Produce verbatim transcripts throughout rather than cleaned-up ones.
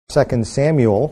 Second Samuel,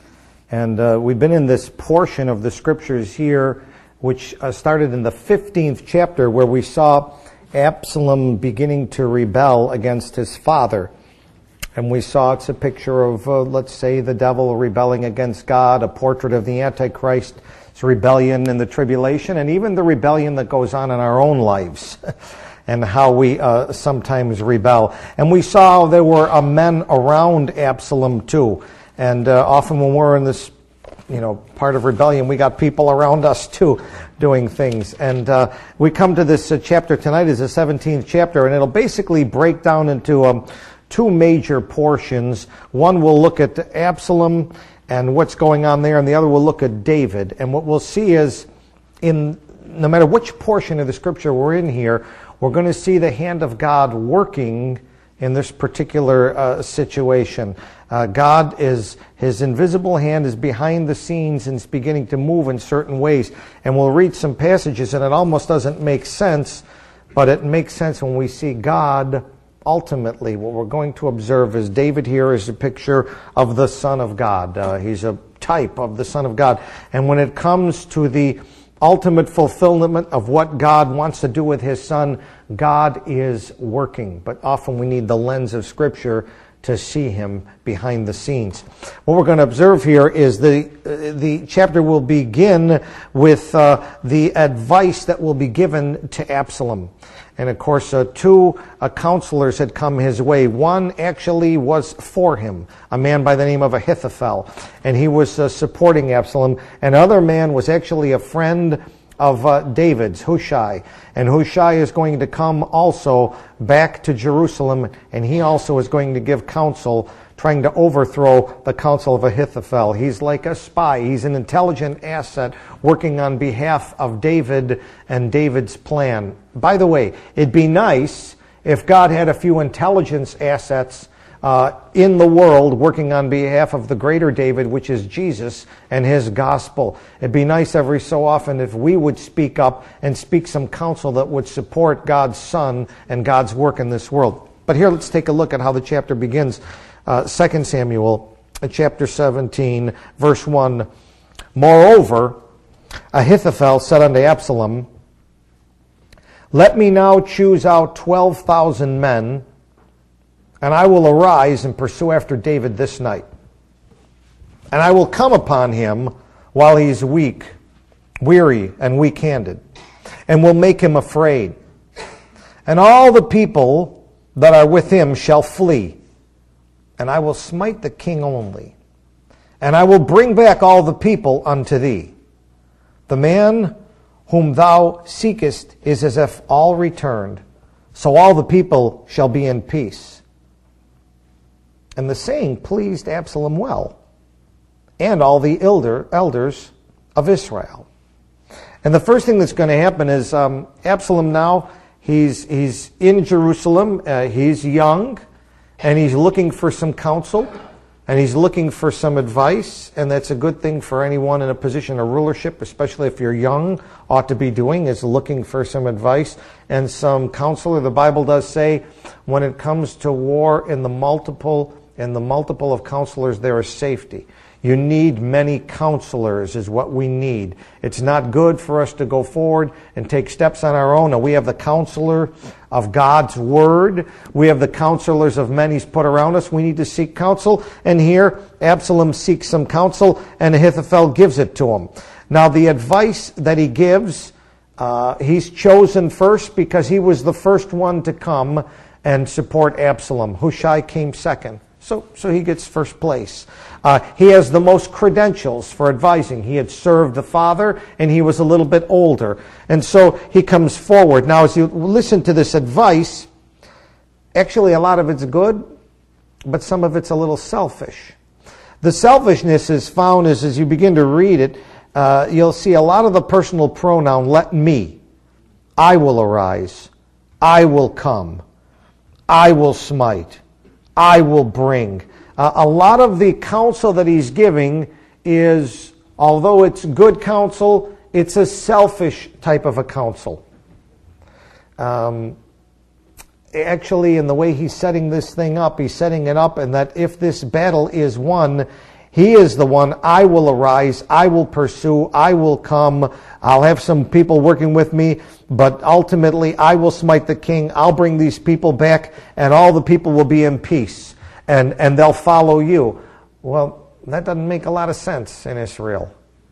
and uh, we've been in this portion of the scriptures here, which uh, started in the fifteenth chapter, where we saw Absalom beginning to rebel against his father. And we saw it's a picture of, uh, let's say, the devil rebelling against God, a portrait of the Antichrist's rebellion in the tribulation, and even the rebellion that goes on in our own lives. And how we uh, sometimes rebel. And we saw there were uh, men around Absalom too. And uh, often when we're in this, you know, part of rebellion, we got people around us too doing things. And uh, we come to this uh, chapter tonight, is the seventeenth chapter, and it'll basically break down into um, two major portions. One will look at Absalom and what's going on there, and the other will look at David. And what we'll see is, in no matter which portion of the scripture we're in here, we're going to see the hand of God working in this particular uh, situation. Uh, God is, His invisible hand is behind the scenes and is beginning to move in certain ways. And we'll read some passages and it almost doesn't make sense, but it makes sense when we see God ultimately. What we're going to observe is David here is a picture of the Son of God. Uh, he's a type of the Son of God. And when it comes to the ultimate fulfillment of what God wants to do with His Son, God is working. But often we need the lens of Scripture to see Him behind the scenes. What we're going to observe here is the uh, the chapter will begin with uh, the advice that will be given to Absalom. And of course, uh, two uh, counselors had come his way. One actually was for him, a man by the name of Ahithophel, and he was uh, supporting Absalom. Another man was actually a friend of uh, David's, Hushai. And Hushai is going to come also back to Jerusalem, and he also is going to give counsel, trying to overthrow the counsel of Ahithophel. He's like a spy. He's an intelligent asset working on behalf of David and David's plan. By the way, it'd be nice if God had a few intelligence assets uh, in the world working on behalf of the greater David, which is Jesus and His gospel. It'd be nice every so often if we would speak up and speak some counsel that would support God's Son and God's work in this world. But here, let's take a look at how the chapter begins. Uh, Second Samuel, chapter seventeen, verse one. Moreover, Ahithophel said unto Absalom, Let me now choose out twelve thousand men, and I will arise and pursue after David this night. And I will come upon him while he is weak, weary, and weak-handed, and will make him afraid. And all the people that are with him shall flee. And I will smite the king only. And I will bring back all the people unto thee. The man whom thou seekest is as if all returned. So all the people shall be in peace. And the saying pleased Absalom well, and all the elder, elders of Israel. And the first thing that's going to happen is um, Absalom now, he's, he's in Jerusalem, uh, he's young, and he's looking for some counsel, and he's looking for some advice, and that's a good thing for anyone in a position of rulership, especially if you're young, ought to be doing, is looking for some advice and some counsel. The Bible does say, when it comes to war, in the multiple, in the multiple of counselors, there is safety. You need many counselors is what we need. It's not good for us to go forward and take steps on our own. Now, we have the counselor of God's Word. We have the counselors of men He's put around us. We need to seek counsel. And here, Absalom seeks some counsel, and Ahithophel gives it to him. Now, the advice that he gives, uh, he's chosen first because he was the first one to come and support Absalom. Hushai came second. So, so he gets first place. Uh, he has the most credentials for advising. He had served the father, and he was a little bit older. And so he comes forward. Now, as you listen to this advice, actually a lot of it's good, but some of it's a little selfish. The selfishness is found as, as you begin to read it, uh, you'll see a lot of the personal pronoun, let me. I will arise. I will come. I will smite. I will bring. Uh, a lot of the counsel that he's giving is, although it's good counsel, it's a selfish type of a counsel. Um, actually, in the way he's setting this thing up, he's setting it up and that if this battle is won, he is the one. I will arise, I will pursue, I will come, I'll have some people working with me, but ultimately I will smite the king, I'll bring these people back, and all the people will be in peace, and, and they'll follow you. Well, that doesn't make a lot of sense in Israel.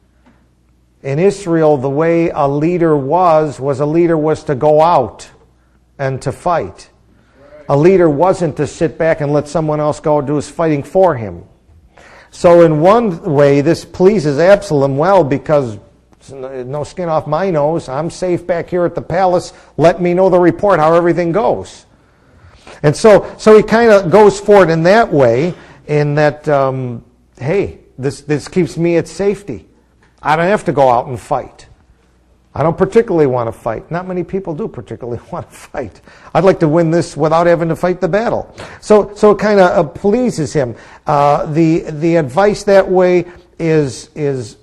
In Israel, the way a leader was, was a leader was to go out and to fight. A leader wasn't to sit back and let someone else go do his fighting for him. So in one way, this pleases Absalom well because no skin off my nose. I'm safe back here at the palace. Let me know the report, how everything goes. And so, so he kind of goes for it in that way, in that, um, hey, this, this keeps me at safety. I don't have to go out and fight. I don't particularly want to fight. Not many people do particularly want to fight. I'd like to win this without having to fight the battle. So, so it kind of uh, pleases him. Uh, the the advice that way is is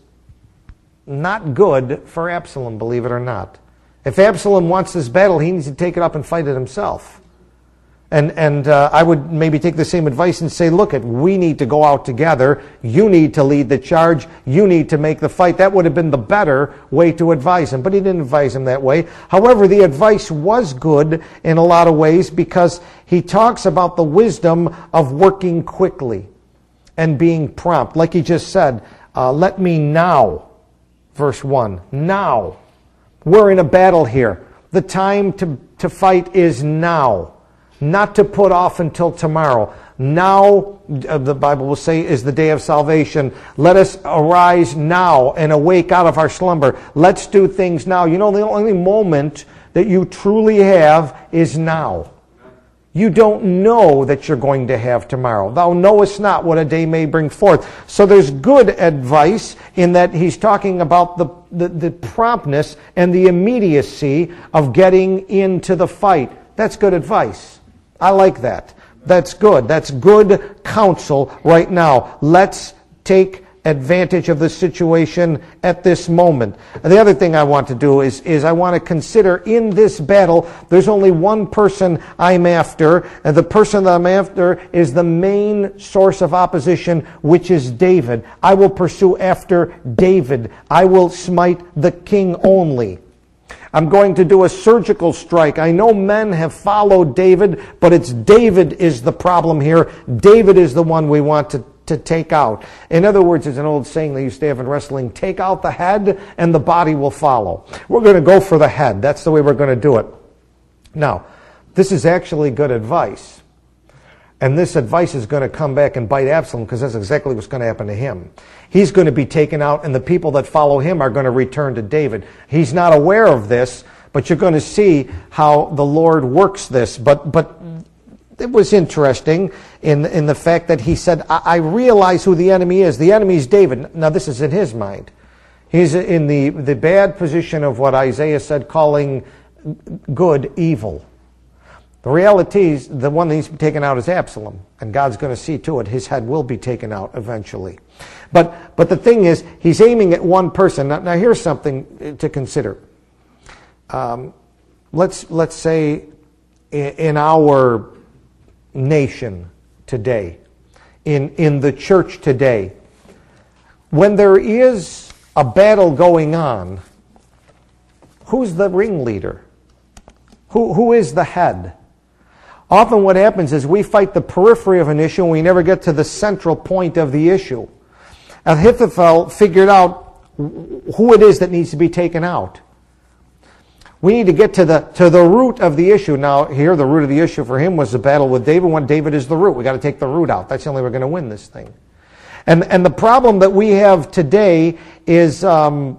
not good for Absalom, believe it or not. If Absalom wants this battle, he needs to take it up and fight it himself. And and uh, I would maybe take the same advice and say, look, it, we need to go out together. You need to lead the charge. You need to make the fight. That would have been the better way to advise him. But he didn't advise him that way. However, the advice was good in a lot of ways because he talks about the wisdom of working quickly and being prompt. Like he just said, uh, let me now, verse one, now. We're in a battle here. The time to, to fight is now. Not to put off until tomorrow. Now, the Bible will say, is the day of salvation. Let us arise now and awake out of our slumber. Let's do things now. You know, the only moment that you truly have is now. You don't know that you're going to have tomorrow. Thou knowest not what a day may bring forth. So there's good advice in that he's talking about the, the, the promptness and the immediacy of getting into the fight. That's good advice. I like that. That's good. That's good counsel right now. Let's take advantage of the situation at this moment. And the other thing I want to do is, is I want to consider in this battle, there's only one person I'm after, and the person that I'm after is the main source of opposition, which is David. I will pursue after David. I will smite the king only. I'm going to do a surgical strike. I know men have followed David, but it's David is the problem here. David is the one we want to, to take out. In other words, it's an old saying they used to have in wrestling, take out the head and the body will follow. We're going to go for the head. That's the way we're going to do it. Now, this is actually good advice. And this advice is going to come back and bite Absalom because that's exactly what's going to happen to him. He's going to be taken out and the people that follow him are going to return to David. He's not aware of this, but you're going to see how the Lord works this. But but it was interesting in, in the fact that he said, I, I realize who the enemy is. The enemy is David. Now this is in his mind. He's in the, the bad position of what Isaiah said, calling good evil. The reality is the one that needs to be taken out is Absalom, and God's going to see to it. His head will be taken out eventually. But but the thing is, he's aiming at one person. Now, now here's something to consider. Um, let's let's say in, in our nation today, in in the church today, when there is a battle going on, who's the ringleader? Who who is the head? Often what happens is we fight the periphery of an issue and we never get to the central point of the issue. Ahithophel figured out who it is that needs to be taken out. We need to get to the to the root of the issue. Now, here, the root of the issue for him was the battle with David. When David is the root, we got to take the root out. That's the only way we're going to win this thing. And and the problem that we have today is um,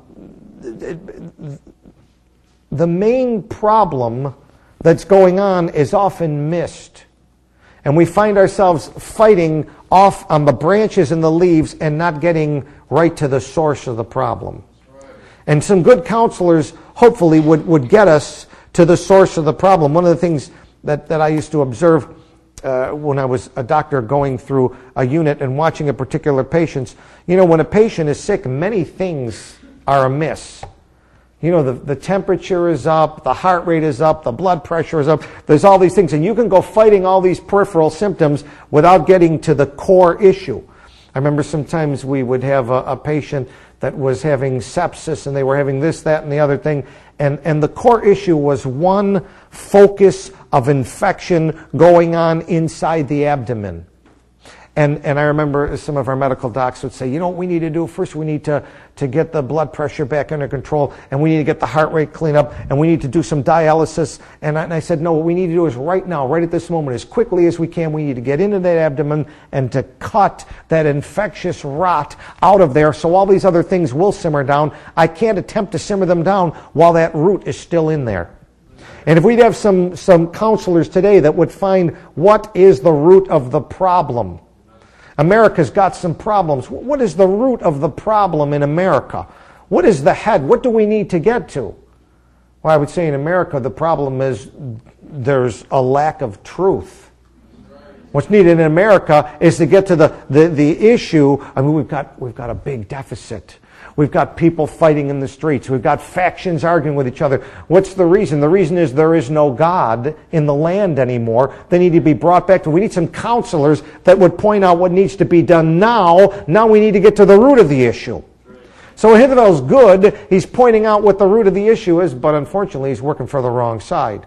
the main problem that's going on is often missed. And we find ourselves fighting off on the branches and the leaves and not getting right to the source of the problem. And some good counselors hopefully would, would get us to the source of the problem. One of the things that, that I used to observe uh, when I was a doctor going through a unit and watching a particular patient, you know, when a patient is sick, many things are amiss. You know, the, the temperature is up, the heart rate is up, the blood pressure is up. There's all these things. And you can go fighting all these peripheral symptoms without getting to the core issue. I remember sometimes we would have a, a patient that was having sepsis and they were having this, that, and the other thing. And, and the core issue was one focus of infection going on inside the abdomen. And, and I remember some of our medical docs would say, you know what we need to do? First, we need to, to get the blood pressure back under control, and we need to get the heart rate cleaned up, and we need to do some dialysis. And I, and I said, no, what we need to do is right now, right at this moment, as quickly as we can, we need to get into that abdomen and to cut that infectious rot out of there so all these other things will simmer down. I can't attempt to simmer them down while that root is still in there. And if we'd have some, some counselors today that would find what is the root of the problem. America's got some problems. What is the root of the problem in America? What is the head? What do we need to get to? Well, I would say in America the problem is there's a lack of truth. What's needed in America is to get to the, the, the issue. I mean, we've got, we've got a big deficit. We've got people fighting in the streets. We've got factions arguing with each other. What's the reason? The reason is there is no God in the land anymore. They need to be brought back to. We need some counselors that would point out what needs to be done now. Now we need to get to the root of the issue. So Ahithophel's good. He's pointing out what the root of the issue is, but unfortunately he's working for the wrong side.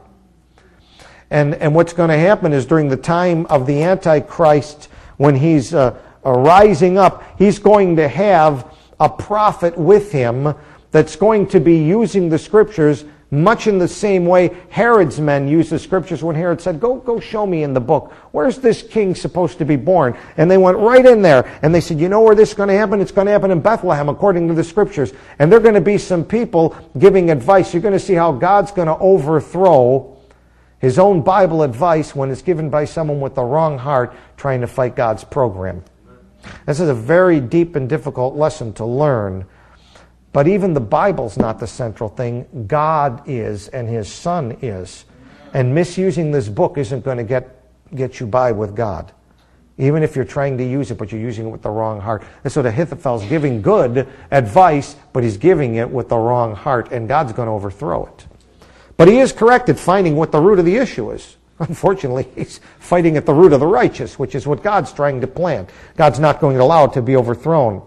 And, and what's going to happen is during the time of the Antichrist, when he's uh, uh, rising up, he's going to have a prophet with him that's going to be using the Scriptures much in the same way Herod's men used the Scriptures when Herod said, go, go show me in the book. Where's this king supposed to be born? And they went right in there and they said, you know where this is going to happen? It's going to happen in Bethlehem according to the Scriptures. And there are going to be some people giving advice. You're going to see how God's going to overthrow his own Bible advice when it's given by someone with the wrong heart trying to fight God's program. This is a very deep and difficult lesson to learn. But even the Bible's not the central thing. God is, and His Son is. And misusing this book isn't going to get, get you by with God. Even if you're trying to use it, but you're using it with the wrong heart. And so Ahithophel's giving good advice, but he's giving it with the wrong heart, and God's going to overthrow it. But he is correct at finding what the root of the issue is. Unfortunately, he's fighting at the root of the righteous, which is what God's trying to plant. God's not going to allow it to be overthrown.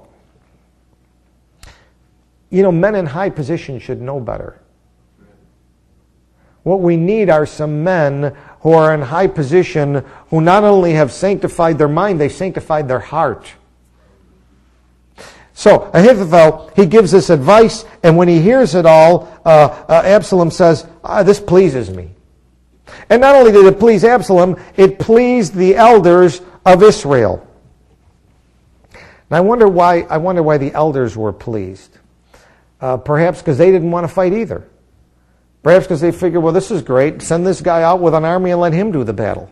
You know, men in high position should know better. What we need are some men who are in high position who not only have sanctified their mind, they sanctified their heart. So, Ahithophel, he gives this advice, and when he hears it all, uh, uh, Absalom says, ah, this pleases me. And not only did it please Absalom, it pleased the elders of Israel. And I wonder why, I wonder why the elders were pleased. Uh, perhaps because they didn't want to fight either. Perhaps because they figured, well, this is great. Send this guy out with an army and let him do the battle.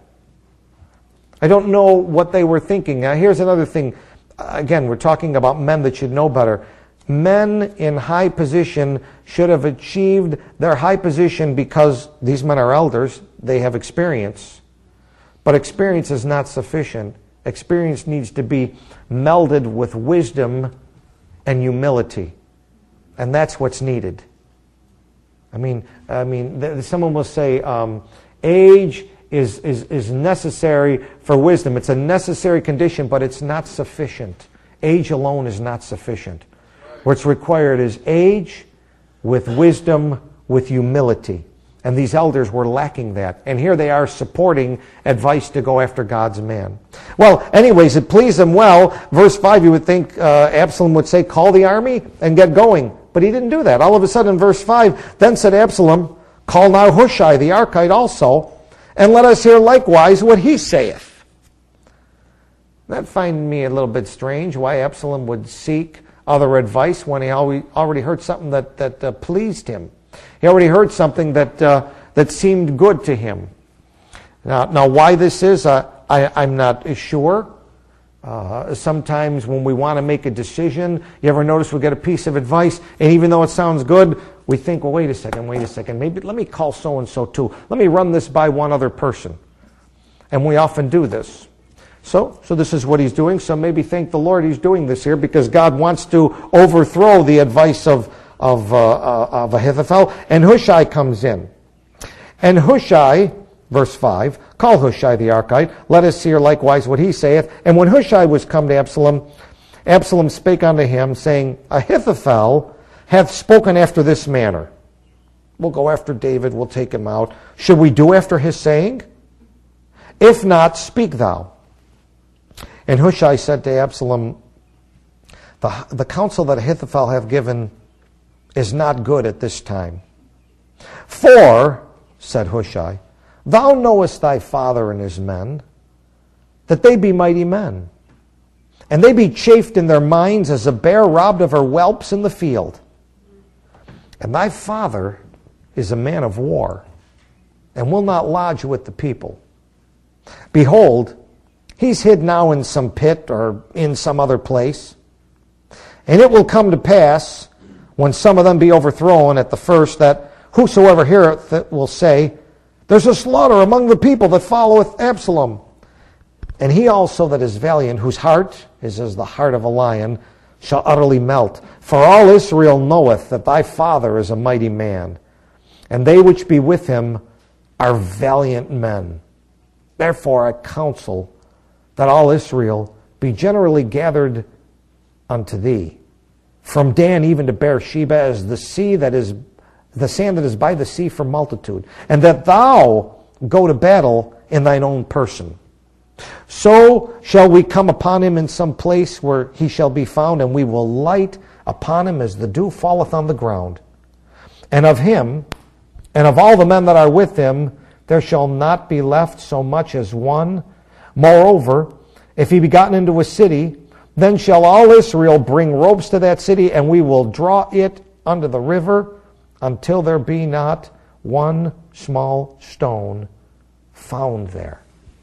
I don't know what they were thinking. Now, here's another thing. Again, we're talking about men that should know better. Men in high position should have achieved their high position because these men are elders. They have experience. But experience is not sufficient. Experience needs to be melded with wisdom and humility. And that's what's needed. I mean, I mean, th- someone will say, um, age is, is, is necessary for wisdom. It's a necessary condition, but it's not sufficient. Age alone is not sufficient. What's required is age with wisdom, with humility. And these elders were lacking that. And here they are supporting advice to go after God's man. Well, anyways, it pleased them well. Verse five, you would think uh, Absalom would say, call the army and get going. But he didn't do that. All of a sudden in verse five, then said Absalom, call now Hushai the Archite also, and let us hear likewise what he saith. That find me a little bit strange, why Absalom would seek other advice when he already heard something that, that uh, pleased him. He already heard something that uh, that seemed good to him. Now, now why this is, uh, I, I'm not sure. Uh, sometimes when we want to make a decision, you ever notice we get a piece of advice, and even though it sounds good, we think, well, wait a second, wait a second, maybe let me call so-and-so too. Let me run this by one other person. And we often do this. So, so this is what he's doing. So maybe thank the Lord he's doing this here, because God wants to overthrow the advice of of, uh, uh, of Ahithophel, and Hushai comes in. And Hushai, verse five, call Hushai the Archite, let us hear likewise what he saith. And when Hushai was come to Absalom, Absalom spake unto him, saying, Ahithophel hath spoken after this manner. We'll go after David, we'll take him out. Should we do after his saying? If not, speak thou. And Hushai said to Absalom, the, the counsel that Ahithophel hath given is not good at this time. For, said Hushai, thou knowest thy father and his men, that they be mighty men, and they be chafed in their minds as a bear robbed of her whelps in the field. And thy father is a man of war, and will not lodge with the people. Behold, he's hid now in some pit or in some other place. And it will come to pass, when some of them be overthrown at the first, that whosoever heareth it will say, there's a slaughter among the people that followeth Absalom. And he also that is valiant, whose heart is as the heart of a lion, shall utterly melt. For all Israel knoweth that thy father is a mighty man, and they which be with him are valiant men. Therefore I counsel that all Israel be generally gathered unto thee, from Dan even to Beersheba, as the sea that is the sand that is by the sea for multitude, and that thou go to battle in thine own person. So shall we come upon him in some place where he shall be found, and we will light upon him as the dew falleth on the ground. And of him, and of all the men that are with him, there shall not be left so much as one. Moreover, if he be gotten into a city, then shall all Israel bring ropes to that city, and we will draw it unto the river, until there be not one small stone found there.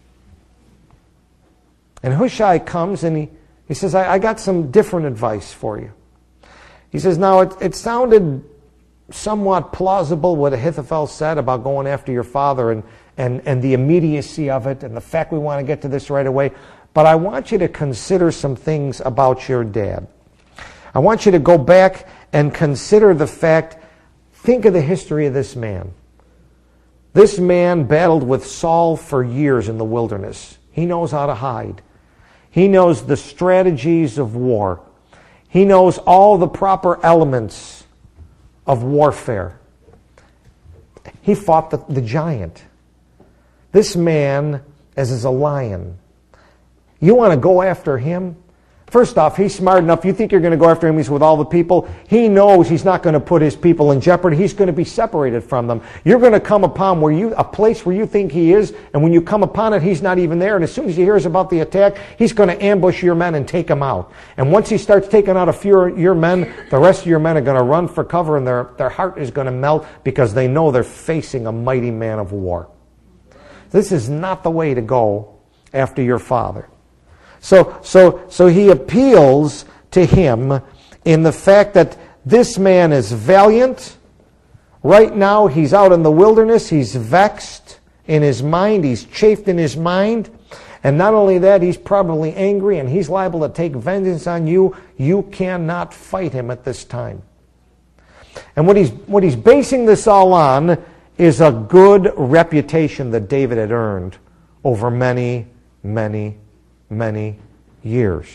And Hushai comes and he, he says, I, I got some different advice for you. He says, now it, it sounded somewhat plausible what Ahithophel said about going after your father and, and, and the immediacy of it and the fact we want to get to this right away. But I want you to consider some things about your dad. I want you to go back and consider the fact, think of the history of this man. This man battled with Saul for years in the wilderness. He knows how to hide. He knows the strategies of war. He knows all the proper elements of warfare. He fought the, the giant. This man is as a lion. You want to go after him? First off, he's smart enough. You think you're going to go after him, he's with all the people. He knows he's not going to put his people in jeopardy. He's going to be separated from them. You're going to come upon where you a place where you think he is, and when you come upon it, he's not even there. And as soon as he hears about the attack, he's going to ambush your men and take them out. And once he starts taking out a few of your men, the rest of your men are going to run for cover, and their, their heart is going to melt because they know they're facing a mighty man of war. This is not the way to go after your father. So, so, so he appeals to him in the fact that this man is valiant. Right now, he's out in the wilderness. He's vexed in his mind. He's chafed in his mind. And not only that, he's probably angry and he's liable to take vengeance on you. You cannot fight him at this time. And what he's, what he's basing this all on is a good reputation that David had earned over many, many many years.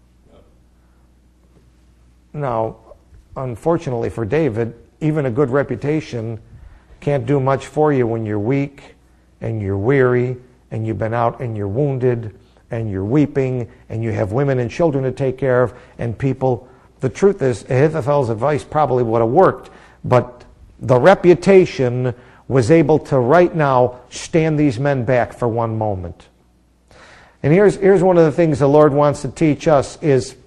Now, unfortunately for David, even a good reputation can't do much for you when you're weak and you're weary and you've been out and you're wounded and you're weeping and you have women and children to take care of and people. The truth is, Ahithophel's advice probably would have worked, but the reputation was able to right now stand these men back for one moment. And here's, here's one of the things the Lord wants to teach us is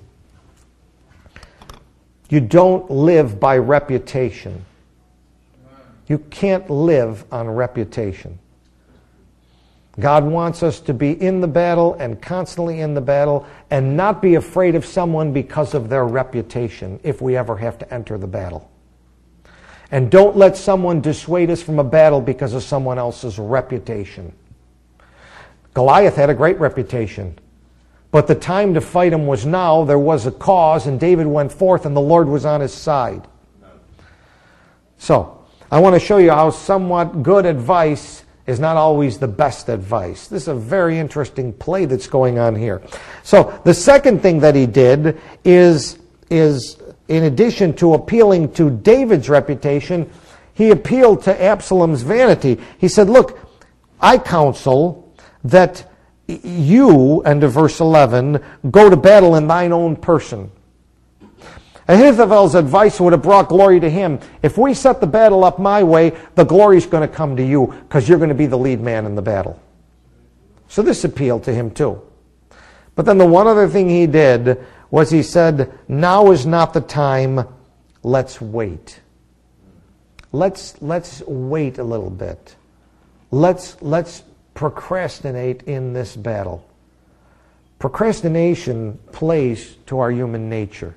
you don't live by reputation. You can't live on reputation. God wants us to be in the battle and constantly in the battle and not be afraid of someone because of their reputation if we ever have to enter the battle. And don't let someone dissuade us from a battle because of someone else's reputation. Goliath had a great reputation, but the time to fight him was now. There was a cause, and David went forth, and the Lord was on his side. So, I want to show you how somewhat good advice is not always the best advice. This is a very interesting play that's going on here. So, the second thing that he did is, is in addition to appealing to David's reputation, he appealed to Absalom's vanity. He said, look, I counsel that you, and to verse eleven, go to battle in thine own person. Ahithophel's advice would have brought glory to him. If we set the battle up my way, the glory's going to come to you because you're going to be the lead man in the battle. So this appealed to him too. But then the one other thing he did was he said, now is not the time, let's wait. Let's, let's wait a little bit. Let's, let's procrastinate in this battle. Procrastination plays to our human nature.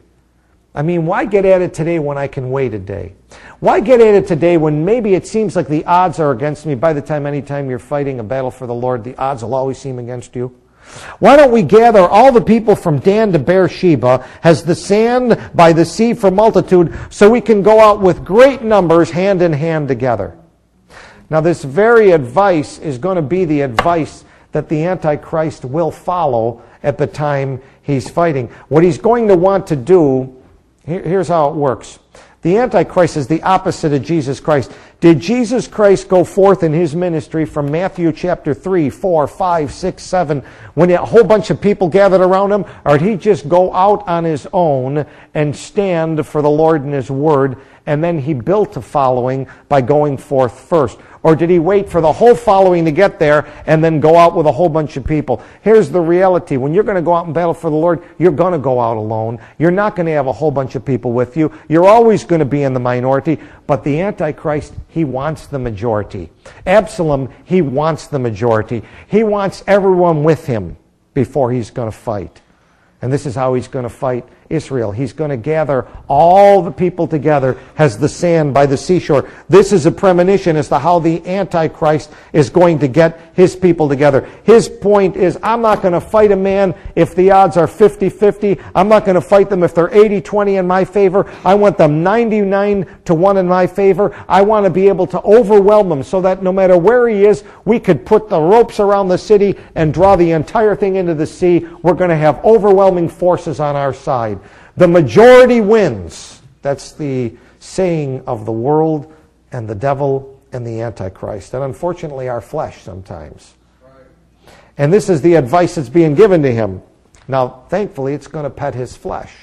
I mean, why get at it today when I can wait a day? Why get at it today when maybe it seems like the odds are against me? By the time, anytime you're fighting a battle for the Lord, the odds will always seem against you. Why don't we gather all the people from Dan to Beersheba as the sand by the sea for multitude so we can go out with great numbers hand in hand together? Now, this very advice is going to be the advice that the Antichrist will follow at the time he's fighting. What he's going to want to do, here's how it works. The Antichrist is the opposite of Jesus Christ. Did Jesus Christ go forth in his ministry from Matthew chapter three, four, five, six, seven, when a whole bunch of people gathered around him? Or did he just go out on his own and stand for the Lord and his word, and then he built a following by going forth first? Or did he wait for the whole following to get there and then go out with a whole bunch of people? Here's the reality. When you're going to go out and battle for the Lord, you're going to go out alone. You're not going to have a whole bunch of people with you. You're always going to be in the minority. But the Antichrist, he wants the majority. Absalom, he wants the majority. He wants everyone with him before he's going to fight. And this is how he's going to fight Israel. He's going to gather all the people together as the sand by the seashore. This is a premonition as to how the Antichrist is going to get his people together. His point is, I'm not going to fight a man if the odds are fifty-fifty. I'm not going to fight them if they're eighty twenty in my favor. I want them ninety-nine to one in my favor. I want to be able to overwhelm them so that no matter where he is, we could put the ropes around the city and draw the entire thing into the sea. We're going to have overwhelming forces on our side. The majority wins. That's the saying of the world and the devil and the Antichrist. And unfortunately, our flesh sometimes. Right. And this is the advice that's being given to him. Now, thankfully, it's going to pet his flesh.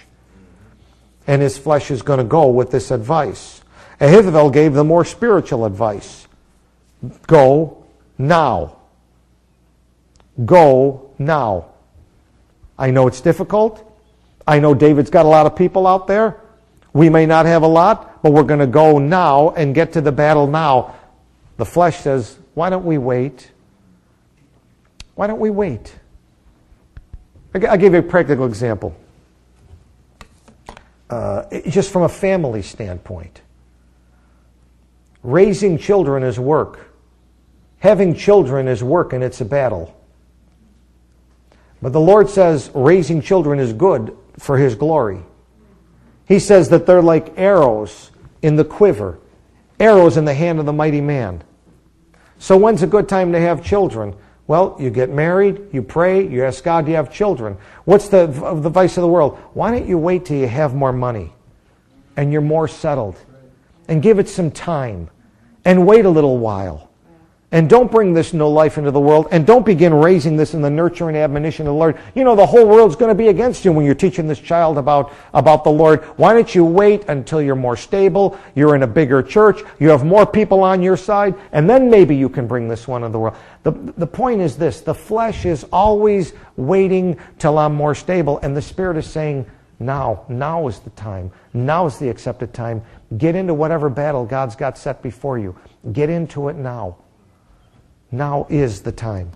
And his flesh is going to go with this advice. Ahithophel gave the more spiritual advice. Go now. Go now. I know it's difficult. I know David's got a lot of people out there. We may not have a lot, but we're going to go now and get to the battle now. The flesh says, why don't we wait? Why don't we wait? I'll give you a practical example. Uh, just from a family standpoint. Raising children is work. Having children is work, and it's a battle. But the Lord says raising children is good for his glory. He says that they're like arrows in the quiver, arrows in the hand of the mighty man. So when's a good time to have children? Well, you get married, you pray, you ask God to have children. What's the, the vice of the world? Why don't you wait till you have more money and you're more settled and give it some time and wait a little while? And don't bring this no life into the world. And don't begin raising this in the nurture and admonition of the Lord. You know, the whole world's going to be against you when you're teaching this child about, about the Lord. Why don't you wait until you're more stable, you're in a bigger church, you have more people on your side, and then maybe you can bring this one into the world. The, the point is this. The flesh is always waiting till I'm more stable. And the Spirit is saying, now, now is the time. Now is the accepted time. Get into whatever battle God's got set before you. Get into it now. Now is the time.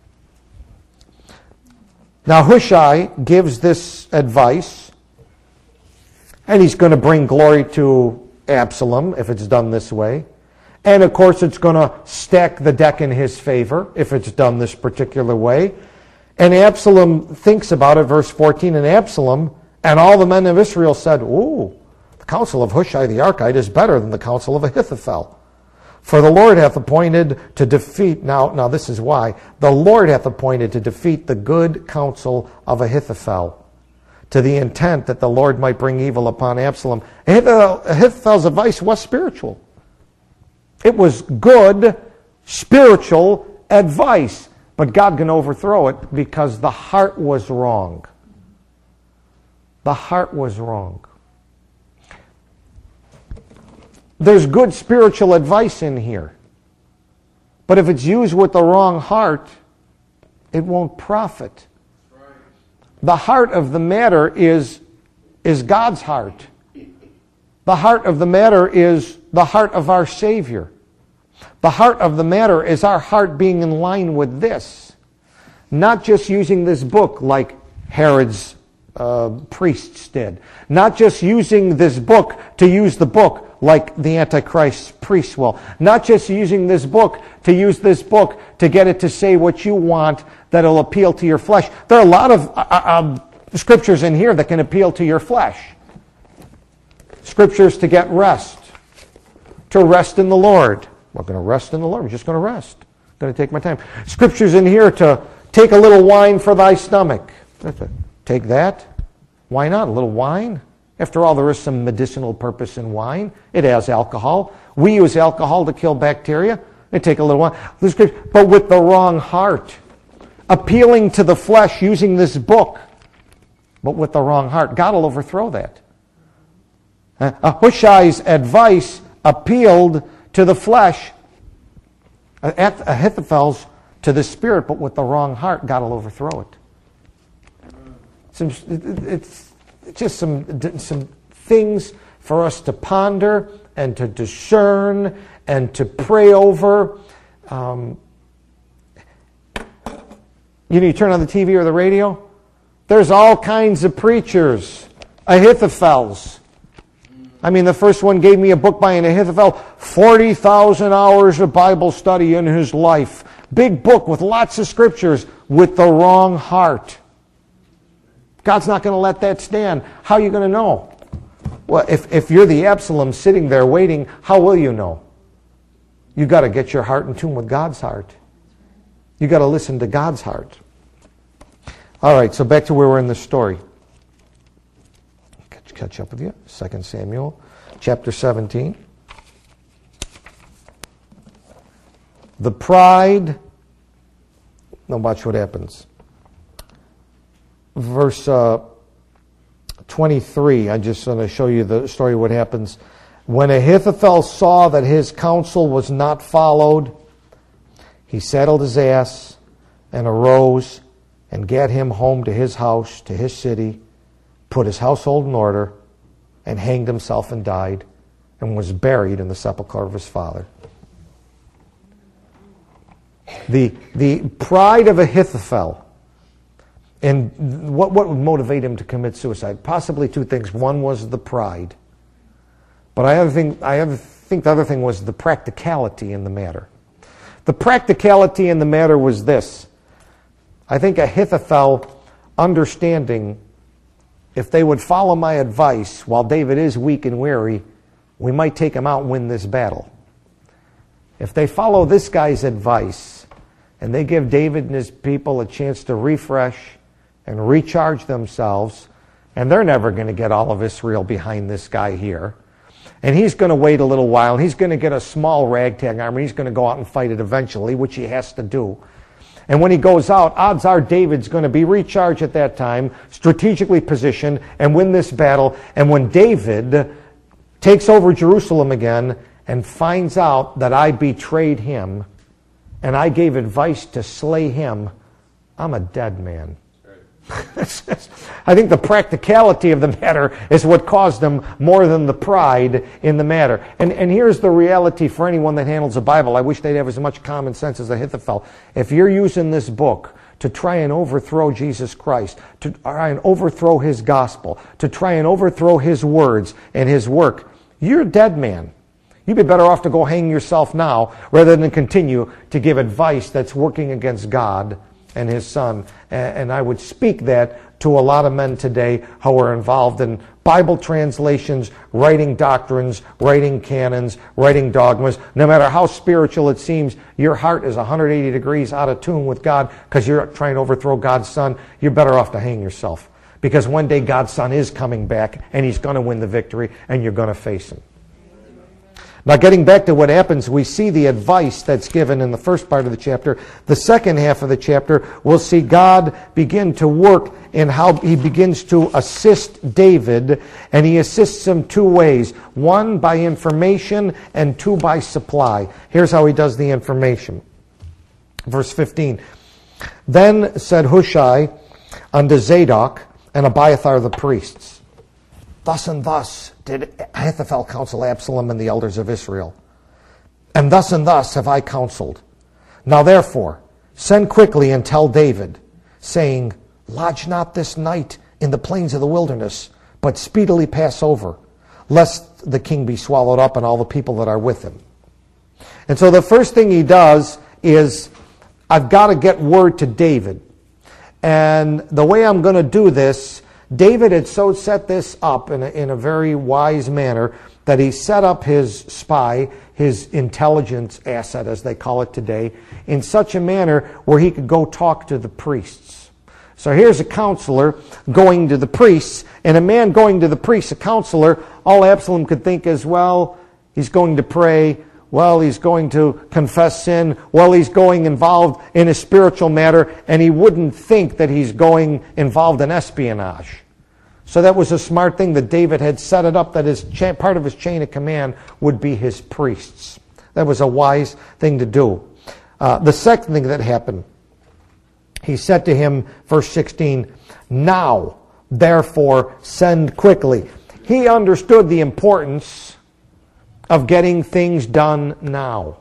Now Hushai gives this advice, and he's going to bring glory to Absalom if it's done this way. And of course it's going to stack the deck in his favor if it's done this particular way. And Absalom thinks about it, verse fourteen, and Absalom and all the men of Israel said, ooh, counsel of Hushai the Archite is better than the counsel of Ahithophel. For the Lord hath appointed to defeat, now, now this is why, the Lord hath appointed to defeat the good counsel of Ahithophel, to the intent that the Lord might bring evil upon Absalom. Ahithophel's advice was spiritual. It was good, spiritual advice. But God can overthrow it because the heart was wrong. The heart was wrong. There's good spiritual advice in here. But if it's used with the wrong heart, it won't profit. The heart of the matter is, is God's heart. The heart of the matter is the heart of our Savior. The heart of the matter is our heart being in line with this. Not just using this book like Herod's uh, priests did. Not just using this book to use the book like the Antichrist's priests will. Not just using this book to use this book to get it to say what you want that'll appeal to your flesh. There are a lot of uh, uh, scriptures in here that can appeal to your flesh. Scriptures to get rest. To rest in the Lord. We're going to rest in the Lord. We're just going to rest. I'm going to take my time. Scriptures in here to take a little wine for thy stomach. Take that. Why not? A little wine? After all, there is some medicinal purpose in wine. It has alcohol. We use alcohol to kill bacteria. They take a little wine. But with the wrong heart. Appealing to the flesh using this book. But with the wrong heart. God will overthrow that. Uh, Hushai's advice appealed to the flesh. Ahithophel's to the spirit, but with the wrong heart, God will overthrow it. Some, it's just some, some things for us to ponder and to discern and to pray over. Um, you know, you turn on the T V or the radio, there's all kinds of preachers, Ahithophels. I mean, the first one gave me a book by an Ahithophel, forty thousand hours of Bible study in his life. Big book with lots of scriptures with the wrong heart. God's not going to let that stand. How are you going to know? Well, if, if you're the Absalom sitting there waiting, how will you know? You've got to get your heart in tune with God's heart. You've got to listen to God's heart. All right, so back to where we're in the story. Catch up with you. Second Samuel, chapter seventeen. The pride. Now watch what happens. Verse uh, twenty-three. I just want to show you the story of what happens. When Ahithophel saw that his counsel was not followed, he saddled his ass and arose and gat him home to his house, to his city, put his household in order, and hanged himself and died, and was buried in the sepulchre of his father. The, the pride of Ahithophel, and what, what would motivate him to commit suicide? Possibly two things. One was the pride. But I other think, I other think the other thing was the practicality in the matter. The practicality in the matter was this. I think Ahithophel, understanding if they would follow my advice, while David is weak and weary, we might take him out and win this battle. If they follow this guy's advice, and they give David and his people a chance to refresh and recharge themselves, and they're never going to get all of Israel behind this guy here, and he's going to wait a little while, and he's going to get a small ragtag army, he's going to go out and fight it eventually, which he has to do. And when he goes out, odds are David's going to be recharged at that time, strategically positioned, and win this battle. And when David takes over Jerusalem again and finds out that I betrayed him and I gave advice to slay him, I'm a dead man. I think the practicality of the matter is what caused them more than the pride in the matter. And, and here's the reality for anyone that handles the Bible. I wish they'd have as much common sense as Ahithophel. If you're using this book to try and overthrow Jesus Christ, to try and overthrow his gospel, to try and overthrow his words and his work, you're a dead man. You'd be better off to go hang yourself now rather than continue to give advice that's working against God and his Son. And I would speak that to a lot of men today who are involved in Bible translations, writing doctrines, writing canons, writing dogmas. No matter how spiritual it seems, your heart is one hundred eighty degrees out of tune with God because you're trying to overthrow God's Son. You're better off to hang yourself. Because one day God's Son is coming back and He's going to win the victory and you're going to face Him. Now, getting back to what happens, we see the advice that's given in the first part of the chapter. The second half of the chapter, we'll see God begin to work in how He begins to assist David, and He assists him two ways. One, by information, and two, by supply. Here's how He does the information. Verse fifteen. Then said Hushai unto Zadok and Abiathar the priests, thus and thus did Ahithophel counsel Absalom and the elders of Israel. And thus and thus have I counseled. Now therefore, send quickly and tell David, saying, lodge not this night in the plains of the wilderness, but speedily pass over, lest the king be swallowed up and all the people that are with him. And so the first thing he does is, I've got to get word to David. And the way I'm going to do this, David had so set this up in a, in a very wise manner that he set up his spy, his intelligence asset, as they call it today, in such a manner where he could go talk to the priests. So here's a counselor going to the priests, and a man going to the priests, a counselor, all Absalom could think is, well, he's going to pray, well, he's going to confess sin, well, he's going involved in a spiritual matter, and he wouldn't think that he's going involved in espionage. So that was a smart thing that David had set it up, that his cha- part of his chain of command would be his priests. That was a wise thing to do. Uh, the second thing that happened, he said to him, verse sixteen, now, therefore, send quickly. He understood the importance of getting things done now.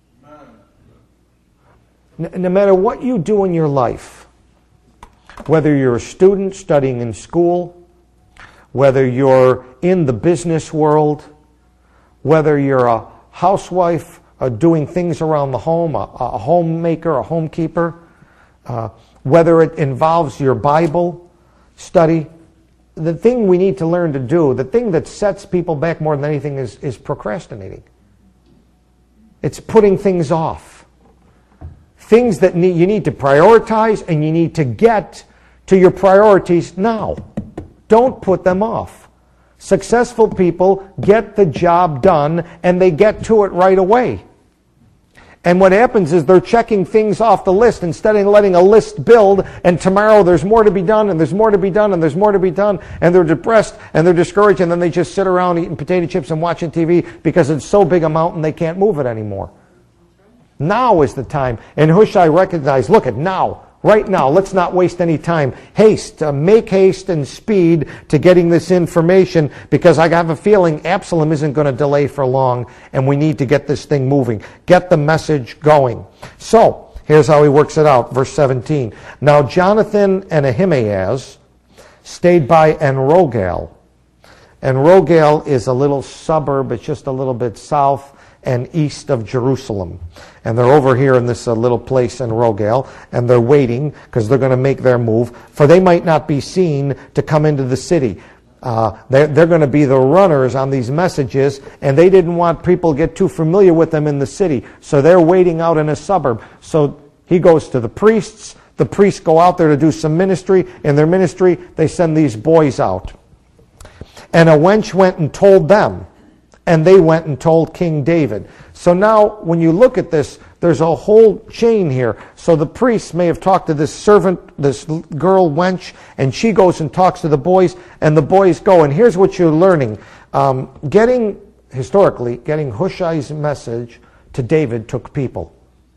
No matter what you do in your life, whether you're a student studying in school, whether you're in the business world, whether you're a housewife uh, doing things around the home, a, a homemaker, a homekeeper, uh, whether it involves your Bible study, the thing we need to learn to do, the thing that sets people back more than anything is, is procrastinating. It's putting things off. Things that need, you need to prioritize, and you need to get to your priorities now. Don't put them off. Successful people get the job done, and they get to it right away. And what happens is they're checking things off the list instead of letting a list build, and tomorrow there's more to be done, and there's more to be done, and there's more to be done, and they're depressed, and they're discouraged, and then they just sit around eating potato chips and watching T V because it's so big a mountain they can't move it anymore. Now is the time. And Hushai recognized, look at now, right now, let's not waste any time. Haste, uh, make haste and speed to getting this information, because I have a feeling Absalom isn't going to delay for long, and we need to get this thing moving. Get the message going. So, here's how he works it out. Verse seventeen. Now Jonathan and Ahimaaz stayed by En-Rogel. En-Rogel is a little suburb. It's just a little bit south and east of Jerusalem. And they're over here in this uh, little place in Rogel, and they're waiting because they're going to make their move, for they might not be seen to come into the city. Uh, they're they're going to be the runners on these messages, and they didn't want people to get too familiar with them in the city, so they're waiting out in a suburb. So he goes to the priests. The priests go out there to do some ministry. In their ministry, they send these boys out. And a wench went and told them, and they went and told King David. So now, when you look at this, there's a whole chain here. So the priests may have talked to this servant, this girl wench, and she goes and talks to the boys, and the boys go. And here's what you're learning. Um, getting, historically, getting Hushai's message to David took people.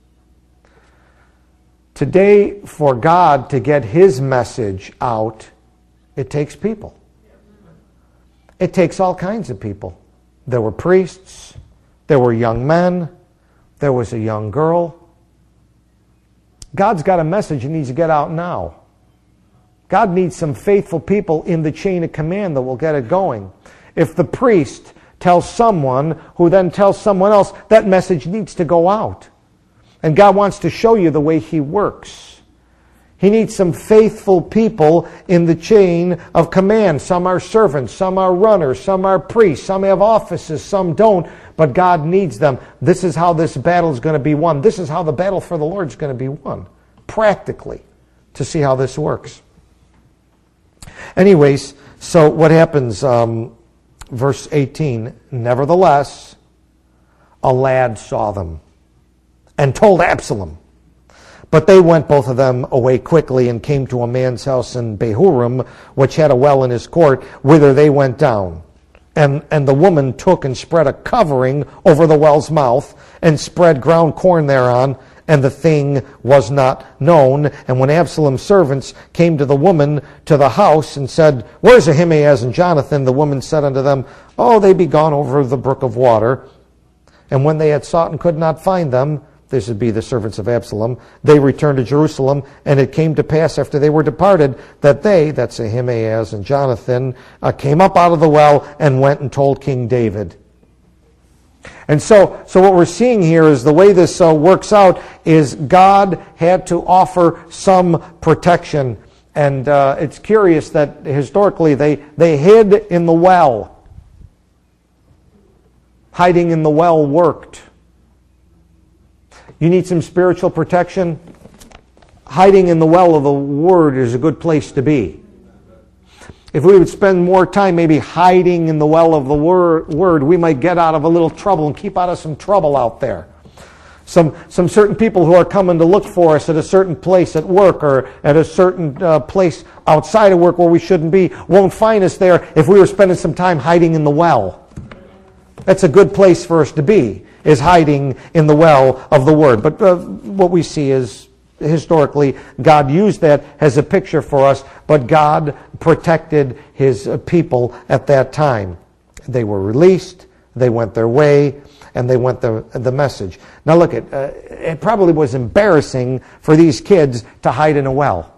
Today, for God to get His message out, it takes people. It takes all kinds of people. There were priests, there were young men, there was a young girl. God's got a message He needs to get out now. God needs some faithful people in the chain of command that will get it going. If the priest tells someone who then tells someone else, that message needs to go out. And God wants to show you the way He works. He needs some faithful people in the chain of command. Some are servants, some are runners, some are priests, some have offices, some don't, but God needs them. This is how this battle is going to be won. This is how the battle for the Lord is going to be won, practically, to see how this works. Anyways, so what happens, um, verse eighteen, nevertheless, a lad saw them and told Absalom. But they went, both of them, away quickly and came to a man's house in Bahurim, which had a well in his court, whither they went down. And, and the woman took and spread a covering over the well's mouth and spread ground corn thereon, and the thing was not known. And when Absalom's servants came to the woman to the house and said, Where's Ahimaaz and Jonathan? The woman said unto them, Oh, they be gone over the brook of water. And when they had sought and could not find them, this would be the servants of Absalom, they returned to Jerusalem, and it came to pass after they were departed that they, that's Ahimaaz and Jonathan, uh, came up out of the well and went and told King David. And so, so what we're seeing here is the way this uh, works out is God had to offer some protection. And uh, it's curious that historically they, they hid in the well. Hiding in the well worked. You need some spiritual protection? Hiding in the well of the Word is a good place to be. If we would spend more time maybe hiding in the well of the Word, we might get out of a little trouble and keep out of some trouble out there. Some, some certain people who are coming to look for us at a certain place at work or at a certain uh, place outside of work where we shouldn't be won't find us there if we were spending some time hiding in the well. That's a good place for us to be, is hiding in the well of the Word. But uh, what we see is, historically, God used that as a picture for us, but God protected His people at that time. They were released, they went their way, and they went the, the message. Now look, it, uh, it probably was embarrassing for these kids to hide in a well.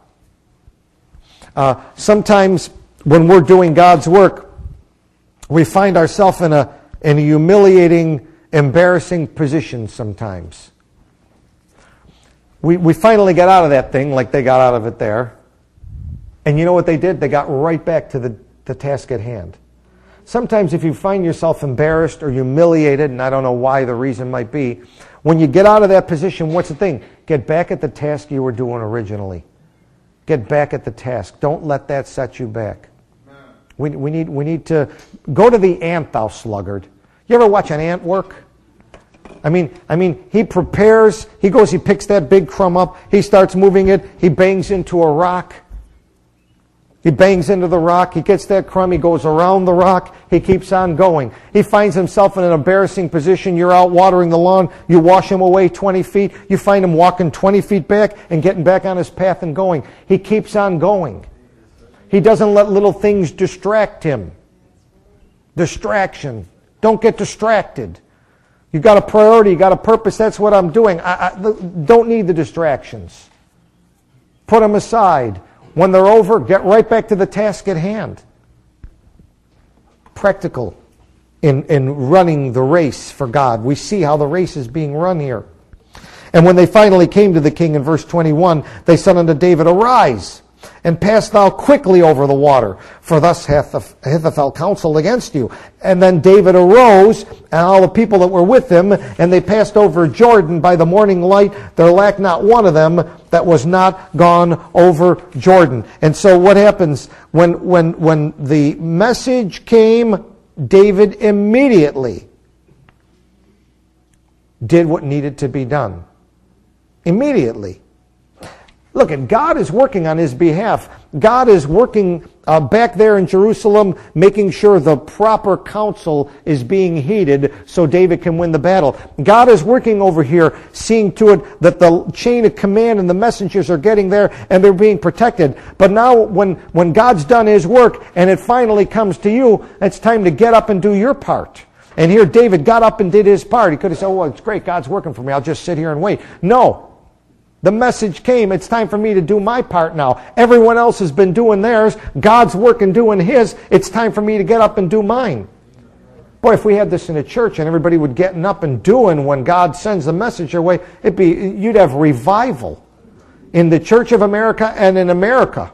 Uh, sometimes when we're doing God's work, we find ourselves in a, in a humiliating, embarrassing position sometimes. We, we finally got out of that thing like they got out of it there. And you know what they did? They got right back to the, the task at hand. Sometimes if you find yourself embarrassed or humiliated, and I don't know why the reason might be, when you get out of that position, what's the thing? Get back at the task you were doing originally. Get back at the task. Don't let that set you back. We, we, need, we need to go to the ant, thou sluggard. You ever watch an ant work? I mean, I mean, he prepares, he goes, he picks that big crumb up, he starts moving it, he bangs into a rock. He bangs into the rock, he gets that crumb, he goes around the rock, he keeps on going. He finds himself in an embarrassing position. You're out watering the lawn, you wash him away twenty feet, you find him walking twenty feet back and getting back on his path and going. He keeps on going. He doesn't let little things distract him. Distraction. Don't get distracted. You've got a priority, you've got a purpose, that's what I'm doing. I, I don't need the distractions. Put them aside. When they're over, get right back to the task at hand. Practical in, in running the race for God. We see how the race is being run here. And when they finally came to the king in verse twenty-one, they said unto David, Arise, and pass thou quickly over the water, for thus hath Ahithophel counseled against you. And then David arose, and all the people that were with him, and they passed over Jordan by the morning light. There lacked not one of them that was not gone over Jordan. And so what happens when, when, when the message came, David immediately did what needed to be done. Immediately. Look, and God is working on his behalf. God is working uh, back there in Jerusalem, making sure the proper counsel is being heeded so David can win the battle. God is working over here, seeing to it that the chain of command and the messengers are getting there and they're being protected. But now when, when God's done his work and it finally comes to you, it's time to get up and do your part. And here David got up and did his part. He could have said, oh, well, it's great, God's working for me, I'll just sit here and wait. No. The message came, it's time for me to do my part now. Everyone else has been doing theirs. God's working doing his. It's time for me to get up and do mine. Boy, if we had this in a church and everybody would getting up and doing when God sends the message your way, it'd be, you'd have revival. in the Church of America and in America.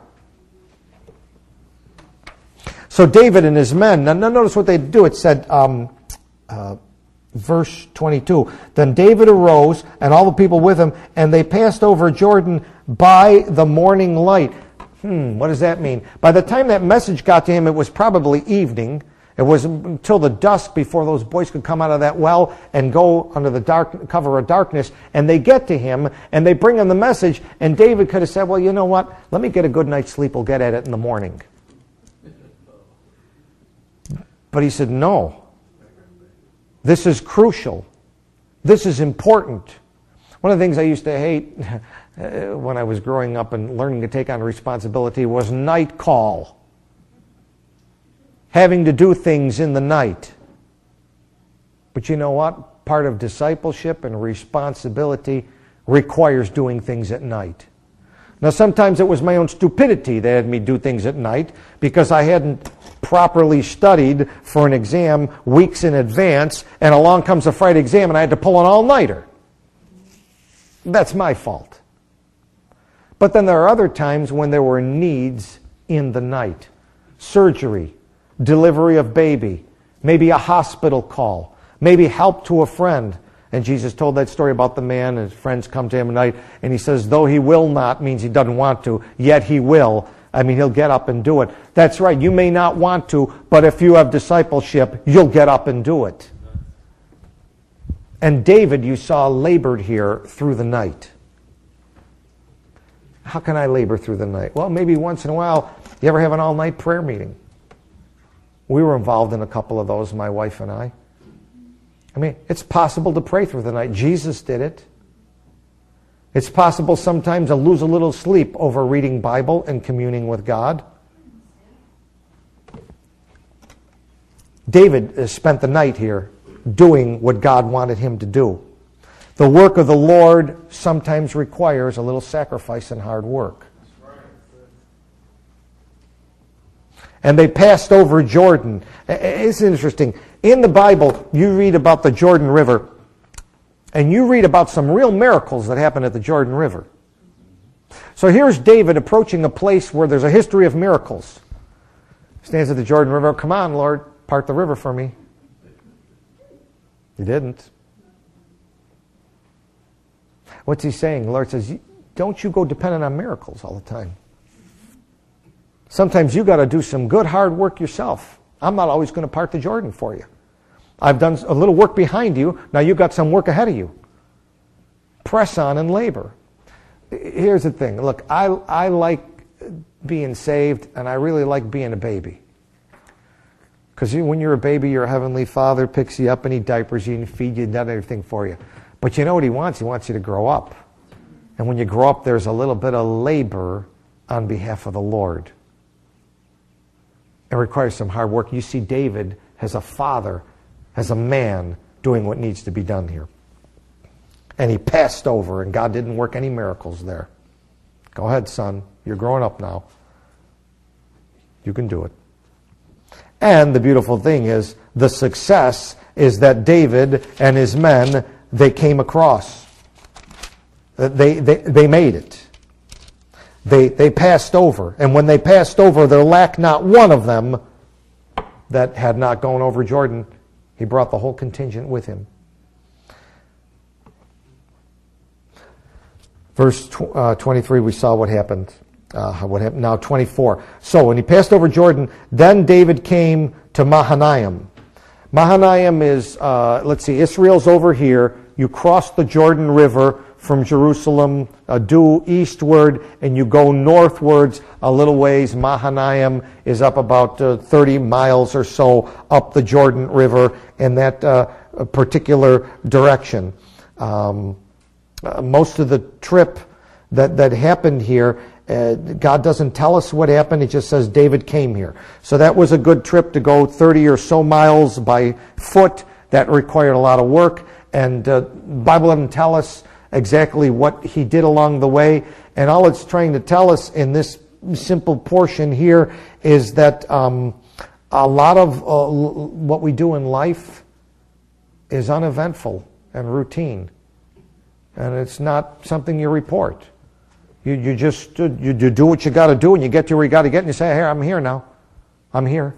So David and his men, now notice what they do. It said, um, uh, verse twenty-two, then David arose and all the people with him, and they passed over Jordan by the morning light. Hmm, what does that mean? By the time that message got to him, it was probably evening. It was until the dusk before those boys could come out of that well and go under the dark cover of darkness. And they get to him and they bring him the message. And David could have said, well, you know what? Let me get a good night's sleep. We'll get at it in the morning. But he said, no. This is crucial. This is important. One of the things I used to hate when I was growing up and learning to take on responsibility was night call. Having to do things in the night. But you know what? Part of discipleship and responsibility requires doing things at night. Now sometimes it was my own stupidity that had me do things at night because I hadn't properly studied for an exam weeks in advance, and along comes a Friday exam and I had to pull an all-nighter. That's my fault. But then there are other times when there were needs in the night. Surgery, delivery of baby, maybe a hospital call, maybe help to a friend. And Jesus told that story about the man, and his friends come to him at night, and he says, though he will not means he doesn't want to, yet he will. I mean, he'll get up and do it. That's right, you may not want to, but if you have discipleship, you'll get up and do it. And David, you saw, labored here through the night. How can I labor through the night? Well, maybe once in a while, you ever have an all-night prayer meeting? We were involved in a couple of those, my wife and I. I mean, it's possible to pray through the night. Jesus did it. It's possible sometimes to lose a little sleep over reading Bible and communing with God. David spent the night here doing what God wanted him to do. The work of the Lord sometimes requires a little sacrifice and hard work. And they passed over Jordan. It's interesting. In the Bible, you read about the Jordan River, and you read about some real miracles that happened at the Jordan River. So here's David approaching a place where there's a history of miracles. He stands at the Jordan River. Come on, Lord, part the river for me. He didn't. What's he saying? The Lord says, don't you go dependent on miracles all the time. Sometimes you got to do some good hard work yourself. I'm not always going to part the Jordan for you. I've done a little work behind you. Now you've got some work ahead of you. Press on and labor. Here's the thing. Look, I, I like being saved, and I really like being a baby. Because when you're a baby, your Heavenly Father picks you up and He diapers you and feeds you and does everything for you. But you know what He wants? He wants you to grow up. And when you grow up, there's a little bit of labor on behalf of the Lord. It requires some hard work. You see David as a father, as a man, doing what needs to be done here. And he passed over, and God didn't work any miracles there. Go ahead, son. You're growing up now. You can do it. And the beautiful thing is, the success is that David and his men, they came across. They, they, they made it. They, they passed over. And when they passed over, there lacked not one of them that had not gone over Jordan. He brought the whole contingent with him. Verse tw- uh, twenty-three, we saw what happened. Uh, what happened. Now twenty-four. So when he passed over Jordan, then David came to Mahanaim. Mahanaim is, uh, let's see, Israel's over here. You cross the Jordan River from Jerusalem, uh, due eastward, and you go northwards a little ways. Mahanaim is up about uh, thirty miles or so up the Jordan River in that uh, particular direction. Um, uh, most of the trip that, that happened here, uh, God doesn't tell us what happened. It just says David came here. So that was a good trip to go thirty or so miles by foot. That required a lot of work. And uh, the Bible doesn't tell us exactly what he did along the way. And all it's trying to tell us in this simple portion here is that um, a lot of uh, what we do in life is uneventful and routine. And it's not something you report. You, you just you, you do what you got to do, and you get to where you got to get, and you say, "Here, I'm here now. I'm here."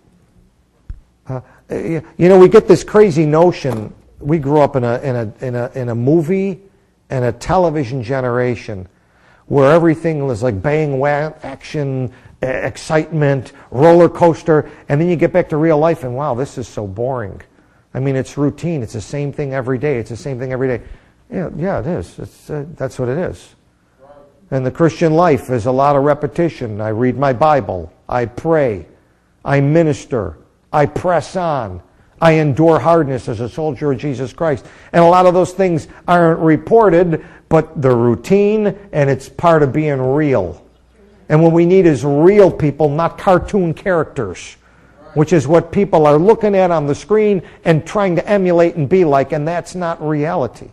Uh, you know, we get this crazy notion. We grew up in a in a in a in a movie and a television generation where everything was like bang, wham, action, excitement, roller coaster, and then you get back to real life, and wow, this is so boring. I mean, it's routine. It's the same thing every day. It's the same thing every day. Yeah, yeah, it is. It's uh, that's what it is. And the Christian life is a lot of repetition. I read my Bible. I pray. I minister. I press on. I endure hardness as a soldier of Jesus Christ. And a lot of those things aren't reported, but they're routine, and it's part of being real. And what we need is real people, not cartoon characters, which is what people are looking at on the screen and trying to emulate and be like, and that's not reality.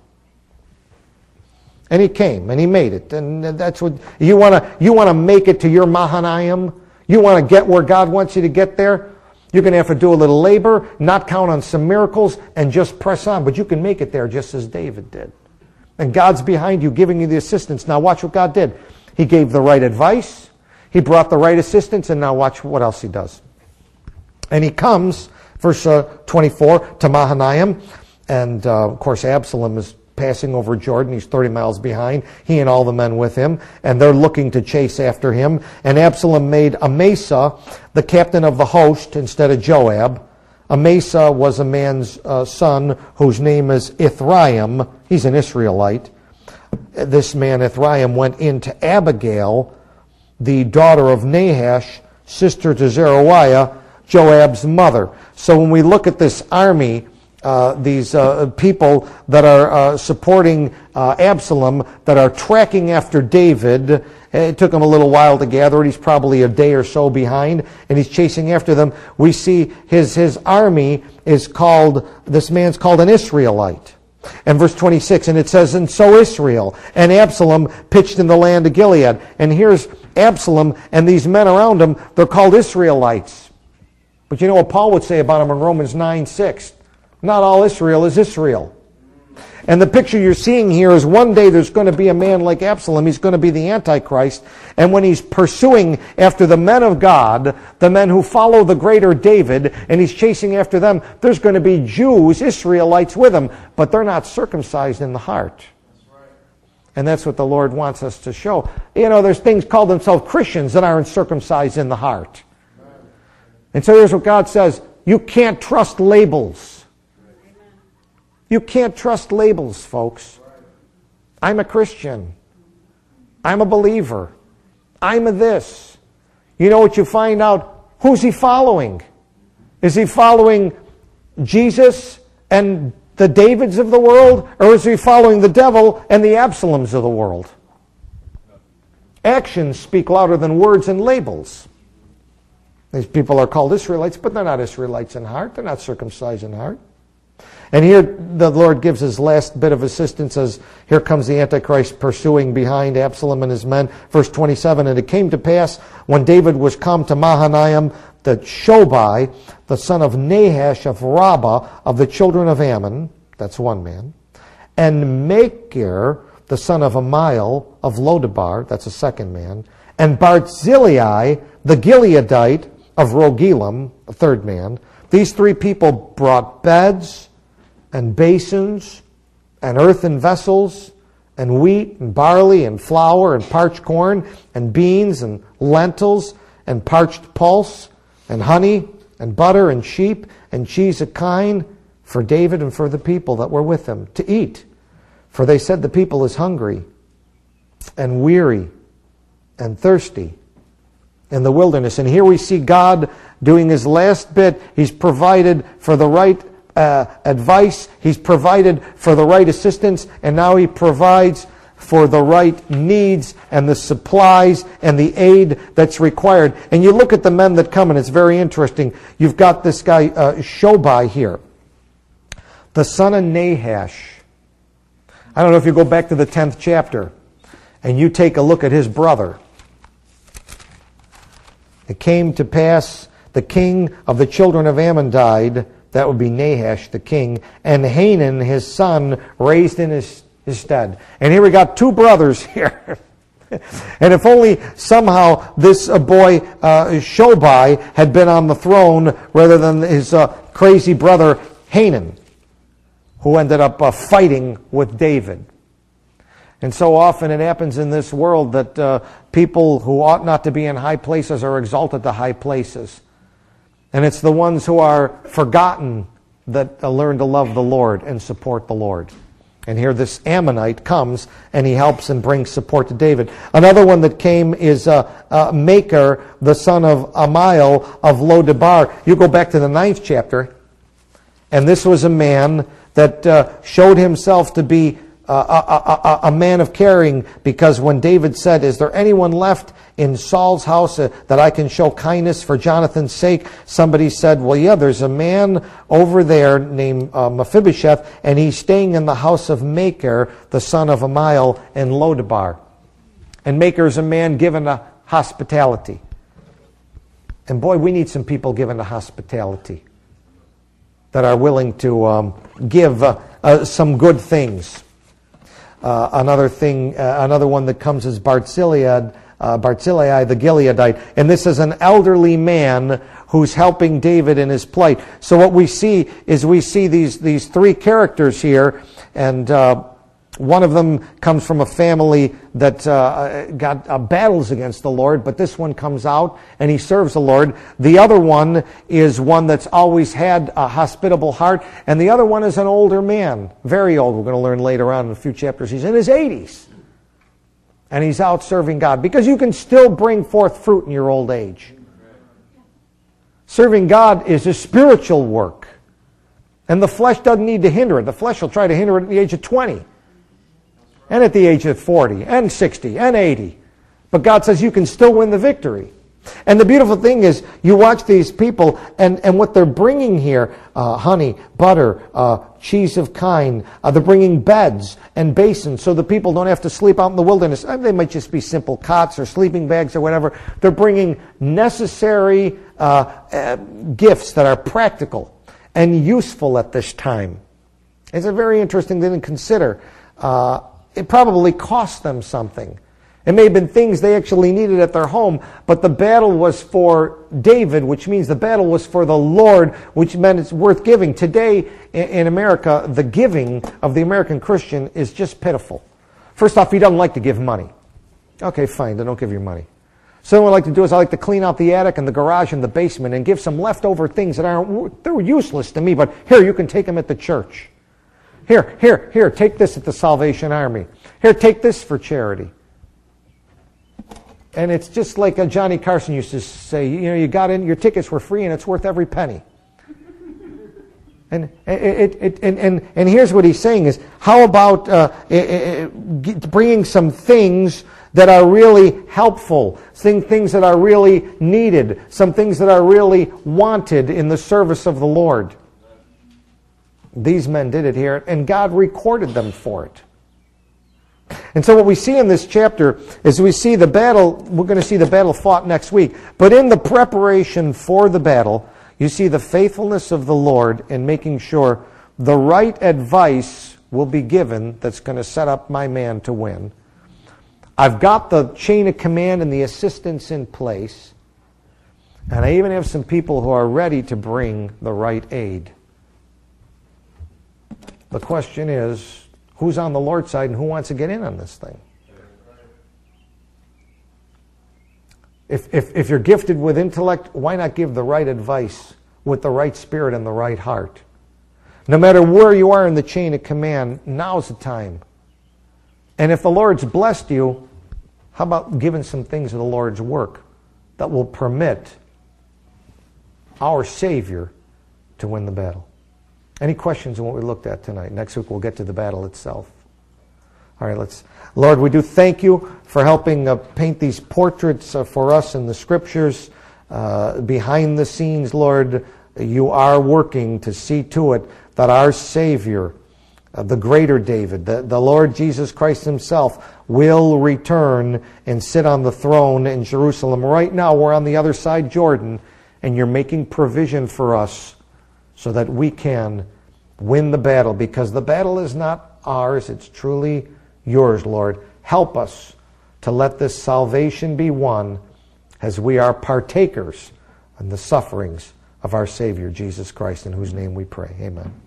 And he came, and he made it. And that's what you want to you want to make it to your Mahanaim. You want to get where God wants you to get there. You're going to have to do a little labor, not count on some miracles, and just press on. But you can make it there just as David did. And God's behind you, giving you the assistance. Now watch what God did. He gave the right advice. He brought the right assistance, and now watch what else he does. And he comes, verse uh, twenty-four, to Mahanaim. And, uh, of course, Absalom is passing over Jordan. He's thirty miles behind, he and all the men with him, and they're looking to chase after him. And Absalom made Amasa the captain of the host instead of Joab. Amasa was a man's uh, son whose name is Ithraim. He's an Israelite. This man Ithraim went into Abigail, the daughter of Nahash, sister to Zeruiah, Joab's mother. So when we look at this army, Uh, these uh, people that are uh, supporting uh, Absalom, that are tracking after David. It took him a little while to gather it. He's probably a day or so behind, and he's chasing after them. We see his his army is called, this man's called an Israelite. And verse twenty-six, and it says, and so Israel and Absalom pitched in the land of Gilead. And here's Absalom and these men around him. They're called Israelites. But you know what Paul would say about them in Romans nine six? Not all Israel is Israel. And the picture you're seeing here is one day there's going to be a man like Absalom. He's going to be the Antichrist. And when he's pursuing after the men of God, the men who follow the greater David, and he's chasing after them, there's going to be Jews, Israelites with him, but they're not circumcised in the heart. That's right. And that's what the Lord wants us to show. You know, there's things called themselves Christians that aren't circumcised in the heart. Right. And so here's what God says. You can't trust labels. You can't trust labels, folks. I'm a Christian. I'm a believer. I'm a this. You know what you find out? Who's he following? Is he following Jesus and the Davids of the world? Or is he following the devil and the Absaloms of the world? Actions speak louder than words and labels. These people are called Israelites, but they're not Israelites in heart. They're not circumcised in heart. And here the Lord gives his last bit of assistance as here comes the Antichrist pursuing behind Absalom and his men. Verse twenty-seven, and it came to pass when David was come to Mahanaim that Shobai, the son of Nahash of Rabbah of the children of Ammon, that's one man, and Machir, the son of Amiel of Lodebar, that's a second man, and Barzillai, the Gileadite of Rogelim, a third man. These three people brought beds and basins and earthen vessels and wheat and barley and flour and parched corn and beans and lentils and parched pulse and honey and butter and sheep and cheese of kine for David and for the people that were with him to eat. For they said the people is hungry and weary and thirsty in the wilderness. And here we see God doing his last bit. He's provided for the right uh, advice. He's provided for the right assistance. And now he provides for the right needs and the supplies and the aid that's required. And you look at the men that come, and it's very interesting. You've got this guy, uh, Shobai here, the son of Nahash. I don't know if you go back to the tenth chapter and you take a look at his brother. It came to pass, the king of the children of Ammon died. That would be Nahash, the king. And Hanan, his son, raised in his, his stead. And here we got two brothers here. And if only somehow this uh, boy, uh, Shobai, had been on the throne rather than his uh, crazy brother Hanan, who ended up uh, fighting with David. And so often it happens in this world that uh, people who ought not to be in high places are exalted to high places. And it's the ones who are forgotten that uh, learn to love the Lord and support the Lord. And here this Ammonite comes and he helps and brings support to David. Another one that came is uh, uh, Makir, the son of Amiel of Lo-debar. You go back to the ninth chapter, and this was a man that uh, showed himself to be uh, a, a, a man of caring, because when David said, is there anyone left in Saul's house uh, that I can show kindness for Jonathan's sake? Somebody said, well, yeah, there's a man over there named uh, Mephibosheth, and he's staying in the house of Makir, the son of Amiel in Lo-debar. And Makir is a man given to hospitality. And boy, we need some people given to hospitality that are willing to um, give uh, uh, some good things. Uh, another thing, uh, another one that comes is Barzillai, uh, Barzillai the Gileadite, and this is an elderly man who's helping David in his plight. So what we see is we see these these three characters here, and uh, one of them comes from a family that uh, got uh, battles against the Lord, but this one comes out and he serves the Lord. The other one is one that's always had a hospitable heart, and the other one is an older man, very old. We're going to learn later on in a few chapters. He's in his eighties, and he's out serving God, because you can still bring forth fruit in your old age. Serving God is a spiritual work, and the flesh doesn't need to hinder it. The flesh will try to hinder it at the age of twenty. And at the age of forty, and sixty, and eighty. But God says you can still win the victory. And the beautiful thing is, you watch these people, and, and what they're bringing here, uh, honey, butter, uh, cheese of kine, uh, they're bringing beds and basins so the people don't have to sleep out in the wilderness. Uh, they might just be simple cots or sleeping bags or whatever. They're bringing necessary uh, uh, gifts that are practical and useful at this time. It's a very interesting thing to consider. Uh, It probably cost them something. It may have been things they actually needed at their home, but the battle was for David, which means the battle was for the Lord, which meant it's worth giving. Today in America, the giving of the American Christian is just pitiful. First off, he doesn't like to give money. Okay, fine, then don't give your money. So what I like to do is I like to clean out the attic and the garage and the basement and give some leftover things that aren't, they're useless to me, but here, you can take them at the church. Here, here, here, take this at the Salvation Army. Here, take this for charity. And it's just like a Johnny Carson used to say, you know, you got in, your tickets were free and it's worth every penny. And it, it, and, and, and here's what he's saying is, how about uh, bringing some things that are really helpful, things that are really needed, some things that are really wanted in the service of the Lord. These men did it here, and God recorded them for it. And so what we see in this chapter is we see the battle, we're going to see the battle fought next week, but in the preparation for the battle, you see the faithfulness of the Lord in making sure the right advice will be given that's going to set up my man to win. I've got the chain of command and the assistance in place, and I even have some people who are ready to bring the right aid. The question is, who's on the Lord's side and who wants to get in on this thing? If, if, if you're gifted with intellect, why not give the right advice with the right spirit and the right heart? No matter where you are in the chain of command, now's the time. And if the Lord's blessed you, how about giving some things of the Lord's work that will permit our Savior to win the battle? Any questions on what we looked at tonight? Next week we'll get to the battle itself. All right, let's. Lord, we do thank you for helping uh, paint these portraits uh, for us in the Scriptures. Uh, behind the scenes, Lord, you are working to see to it that our Savior, uh, the greater David, the, the Lord Jesus Christ himself, will return and sit on the throne in Jerusalem. Right now we're on the other side Jordan, and you're making provision for us so that we can win the battle, because the battle is not ours, it's truly yours, Lord. Help us to let this salvation be won as we are partakers in the sufferings of our Savior, Jesus Christ, in whose name we pray. Amen.